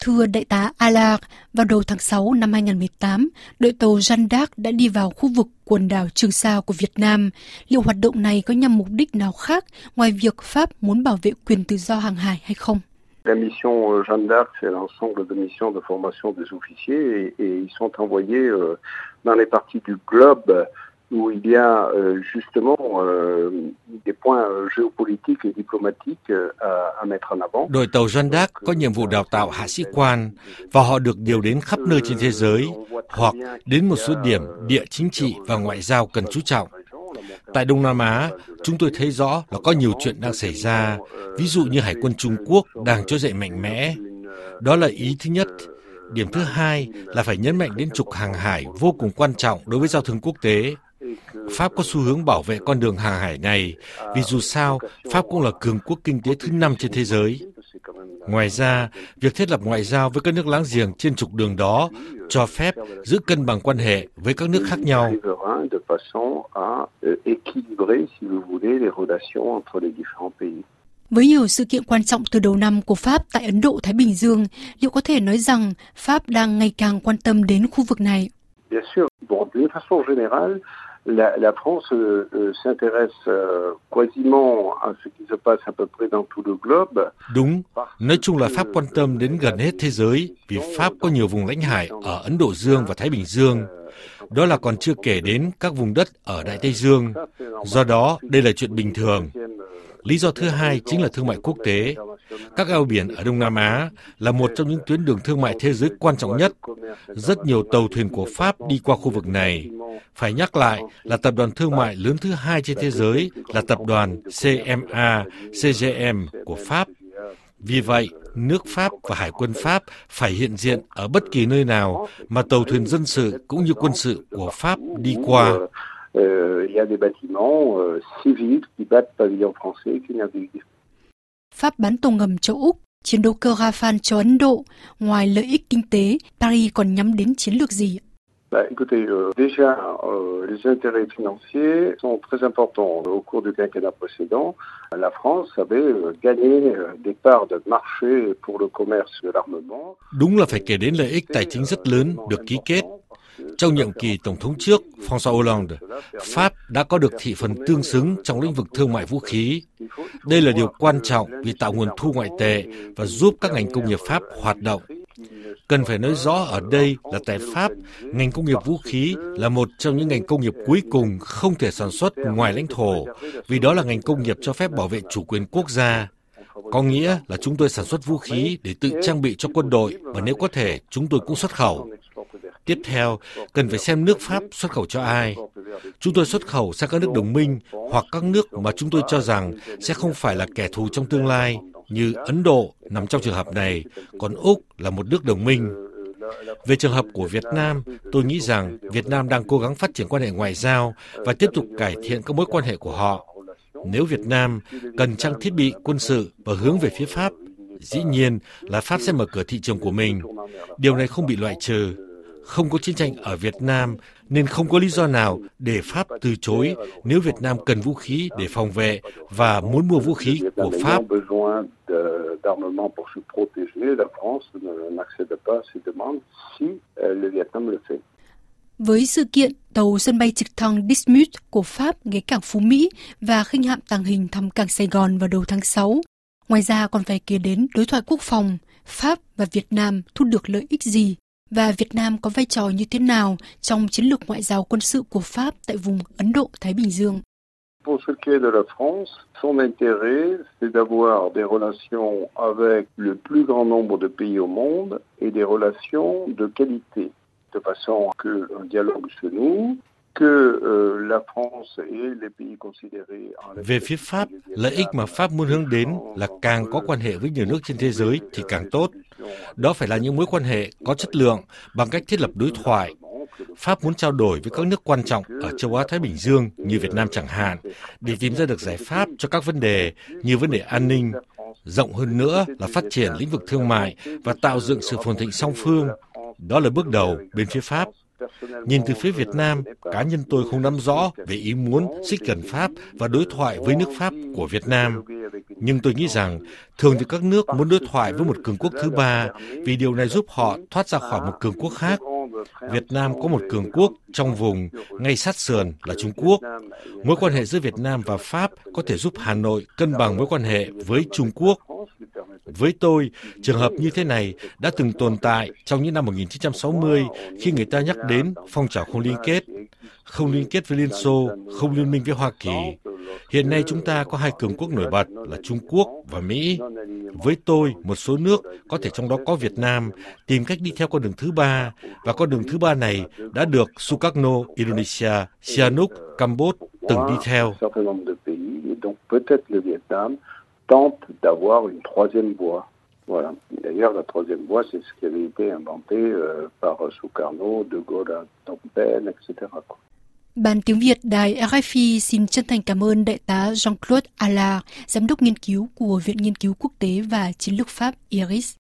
Thưa Đại tá Allard, vào đầu tháng 6 năm 2018, đội tàu Jeanne d'Arc đã đi vào khu vực quần đảo Trường Sa của Việt Nam. Liệu hoạt động này có nhằm mục đích nào khác ngoài việc Pháp muốn bảo vệ quyền tự do hàng hải hay không? La mission Jeanne d'Arc, c'est l'ensemble de missions de formation des officiers et ils sont envoyés dans les parties du globe où il y a justement des points géopolitiques et diplomatiques à mettre en avant. Đội tàu Jeanne d'Arc có nhiệm vụ đào tạo hạ sĩ quan và họ được điều đến khắp nơi trên thế giới hoặc đến một số điểm địa chính trị và ngoại giao cần chú trọng. Tại Đông Nam Á, chúng tôi thấy rõ là có nhiều chuyện đang xảy ra, ví dụ như Hải quân Trung Quốc đang trỗi dậy mạnh mẽ. Đó là ý thứ nhất. Điểm thứ hai là phải nhấn mạnh đến trục hàng hải vô cùng quan trọng đối với giao thương quốc tế. Pháp có xu hướng bảo vệ con đường hàng hải này, vì dù sao, Pháp cũng là cường quốc kinh tế thứ 5 trên thế giới. Ngoài ra, việc thiết lập ngoại giao với các nước láng giềng trên trục đường đó cho phép giữ cân bằng quan hệ với các nước khác nhau. Với nhiều sự kiện quan trọng từ đầu năm của Pháp tại Ấn Độ-Thái Bình Dương, liệu có thể nói rằng Pháp đang ngày càng quan tâm đến khu vực này? Bien sûr, bon, d'une façon générale, la France s'intéresse quasiment à ce qui se passe à peu près dans tout le globe. Đúng, nói chung là Pháp quan tâm đến gần hết thế giới vì Pháp có nhiều vùng lãnh hải ở Ấn Độ Dương và Thái Bình Dương. Đó là còn chưa kể đến các vùng đất ở Đại Tây Dương. Do đó, đây là chuyện bình thường. Lý do thứ hai chính là thương mại quốc tế. Các eo biển ở Đông Nam Á là một trong những tuyến đường thương mại thế giới quan trọng nhất. Rất nhiều tàu thuyền của Pháp đi qua khu vực này. Phải nhắc lại là tập đoàn thương mại lớn thứ hai trên thế giới là tập đoàn CMA, CGM của Pháp. Vì vậy, nước Pháp và Hải quân Pháp phải hiện diện ở bất kỳ nơi nào mà tàu thuyền dân sự cũng như quân sự của Pháp đi qua. Il y a des bâtiments civils qui battent pavillon français qui naviguent. Pháp bán tàu ngầm cho Úc, chiến đấu cơ Rafale cho Ấn Độ. Ngoài lợi ích kinh tế, Paris còn nhắm đến chiến lược gì? Écoutez, déjà, les intérêts financiers sont très importants. Au cours du quinquennat précédent, la France avait gagné des parts de marché pour le commerce de l'armement. Đúng là phải kể đến lợi ích tài chính rất lớn được ký kết. Trong nhiệm kỳ Tổng thống trước, François Hollande, Pháp đã có được thị phần tương xứng trong lĩnh vực thương mại vũ khí. Đây là điều quan trọng vì tạo nguồn thu ngoại tệ và giúp các ngành công nghiệp Pháp hoạt động. Cần phải nói rõ ở đây là tại Pháp, ngành công nghiệp vũ khí là một trong những ngành công nghiệp cuối cùng không thể sản xuất ngoài lãnh thổ, vì đó là ngành công nghiệp cho phép bảo vệ chủ quyền quốc gia. Có nghĩa là chúng tôi sản xuất vũ khí để tự trang bị cho quân đội và nếu có thể, chúng tôi cũng xuất khẩu. Tiếp theo, cần phải xem nước Pháp xuất khẩu cho ai. Chúng tôi xuất khẩu sang các nước đồng minh hoặc các nước mà chúng tôi cho rằng sẽ không phải là kẻ thù trong tương lai, như Ấn Độ nằm trong trường hợp này, còn Úc là một nước đồng minh. Về trường hợp của Việt Nam, tôi nghĩ rằng Việt Nam đang cố gắng phát triển quan hệ ngoại giao và tiếp tục cải thiện các mối quan hệ của họ. Nếu Việt Nam cần trang thiết bị quân sự và hướng về phía Pháp, dĩ nhiên là Pháp sẽ mở cửa thị trường của mình. Điều này không bị loại trừ. Không có chiến tranh ở Việt Nam nên không có lý do nào để Pháp từ chối nếu Việt Nam cần vũ khí để phòng vệ và muốn mua vũ khí của Pháp. Với sự kiện tàu sân bay trực thăng Dismuth của Pháp ghé cảng Phú Mỹ và khinh hạm tàng hình thăm cảng Sài Gòn vào đầu tháng 6, ngoài ra còn phải kể đến đối thoại quốc phòng, Pháp và Việt Nam thu được lợi ích gì? Và Việt Nam có vai trò như thế nào trong chiến lược ngoại giao quân sự của Pháp tại vùng Ấn Độ-Thái Bình Dương? Pour ce qui est de la France, son intérêt, c'est d'avoir des relations avec le plus grand nombre de pays au monde et des relations de qualité, de façon qu'un dialogue se noue. Về phía Pháp, lợi ích mà Pháp muốn hướng đến là càng có quan hệ với nhiều nước trên thế giới thì càng tốt. Đó phải là những mối quan hệ có chất lượng bằng cách thiết lập đối thoại. Pháp muốn trao đổi với các nước quan trọng ở châu Á-Thái Bình Dương như Việt Nam chẳng hạn, để tìm ra được giải pháp cho các vấn đề như vấn đề an ninh. Rộng hơn nữa là phát triển lĩnh vực thương mại và tạo dựng sự phồn thịnh song phương. Đó là bước đầu bên phía Pháp. Nhìn từ phía Việt Nam, cá nhân tôi không nắm rõ về ý muốn xích gần Pháp và đối thoại với nước Pháp của Việt Nam. Nhưng tôi nghĩ rằng, thường thì các nước muốn đối thoại với một cường quốc thứ ba vì điều này giúp họ thoát ra khỏi một cường quốc khác. Việt Nam có một cường quốc trong vùng ngay sát sườn là Trung Quốc. Mối quan hệ giữa Việt Nam và Pháp có thể giúp Hà Nội cân bằng mối quan hệ với Trung Quốc. Với tôi, trường hợp như thế này đã từng tồn tại trong những năm 1960 khi người ta nhắc đến phong trào không liên kết với Liên Xô, không liên minh với Hoa Kỳ. Hiện nay chúng ta có hai cường quốc nổi bật là Trung Quốc và Mỹ. Với tôi, một số nước, có thể trong đó có Việt Nam, tìm cách đi theo con đường thứ ba, và con đường thứ ba này đã được Sukarno, Indonesia, Sihanouk, Campuchia từng đi theo. Tente d'avoir une troisième voie. Voilà. D'ailleurs, la troisième voie, c'est ce qui avait été inventé par Sukarno, De Gaulle à Phnom Penh, etc. Ban tiếng Việt đài RFI xin chân thành cảm ơn Đại tá Jean-Claude Allard, Giám đốc nghiên cứu của Viện Nghiên cứu Quốc tế và Chiến lược Pháp IRIS.